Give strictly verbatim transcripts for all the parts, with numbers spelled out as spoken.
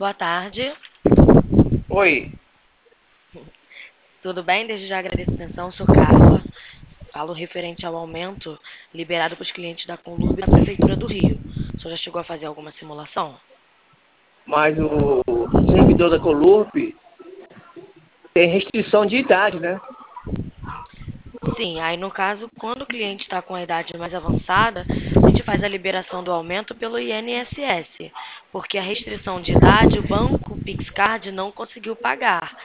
boa tarde. Oi, Tudo bem? Desde já agradeço a atenção, sou Carla. Falo referente ao aumento liberado para os clientes da Conlurb na Prefeitura do Rio. O senhor já chegou a fazer alguma simulação? mas o servidor da Colurb tem restrição de idade, né? Sim, aí no caso, quando o cliente está com a idade mais avançada, a gente faz a liberação do aumento pelo I N S S, porque a restrição de idade o banco Pixcard não conseguiu pagar.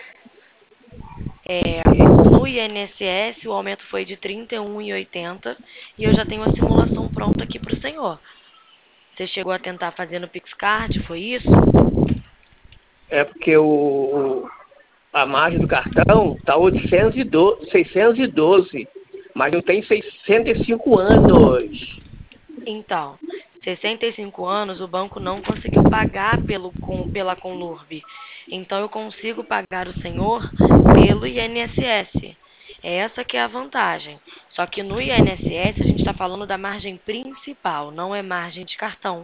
É, no I N S S o aumento foi de trinta e um reais e oitenta centavos e eu já tenho a simulação pronta aqui para o senhor. Você chegou a tentar fazer no Pixcard, foi isso? É porque o, a margem do cartão está seiscentos e doze, mas eu tenho sessenta e cinco anos. Então, sessenta e cinco anos o banco não conseguiu pagar pelo, com, pela Conlurb. Então eu consigo pagar o senhor pelo I N S S. É essa que é a vantagem. Só que no I N S S a gente está falando da margem principal, não é margem de cartão.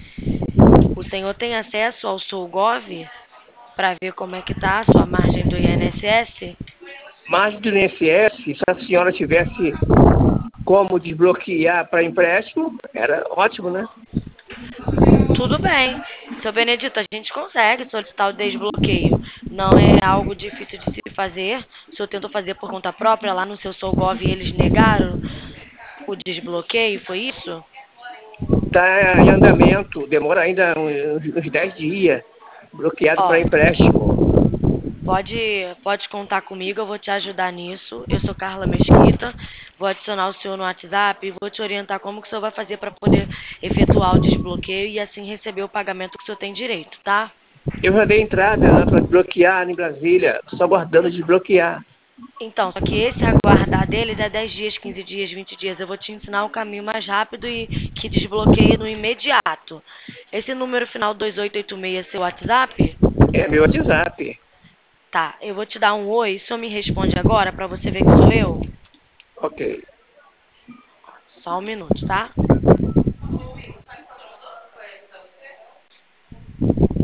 O senhor tem acesso ao SouGov para ver como é que está a sua margem do I N S S? Margem do I N S S, se a senhora tivesse como desbloquear para empréstimo, era ótimo, né? Tudo bem. Seu Benedito, a gente consegue solicitar o desbloqueio. Não é algo difícil de se fazer. O senhor tentou fazer por conta própria lá no seu SouGov e eles negaram o desbloqueio, foi isso? Está em andamento, demora ainda uns, uns dez dias, bloqueado Ó, para empréstimo. pode, pode contar comigo, eu vou te ajudar nisso. Eu sou Carla Mesquita, vou adicionar o senhor no WhatsApp e vou te orientar como que o senhor vai fazer para poder efetuar o desbloqueio e assim receber o pagamento que o senhor tem direito, tá? Eu já dei entrada lá para desbloquear em Brasília, só aguardando desbloquear. Então, só que esse aguardar deles é dez dias, quinze dias, vinte dias. Eu vou te ensinar o caminho mais rápido e que desbloqueia no imediato. Esse número final dois oito oito seis é seu WhatsApp? É meu WhatsApp. Tá, eu vou te dar um oi, só me responde agora pra você ver que sou eu. Ok. Só um minuto, tá?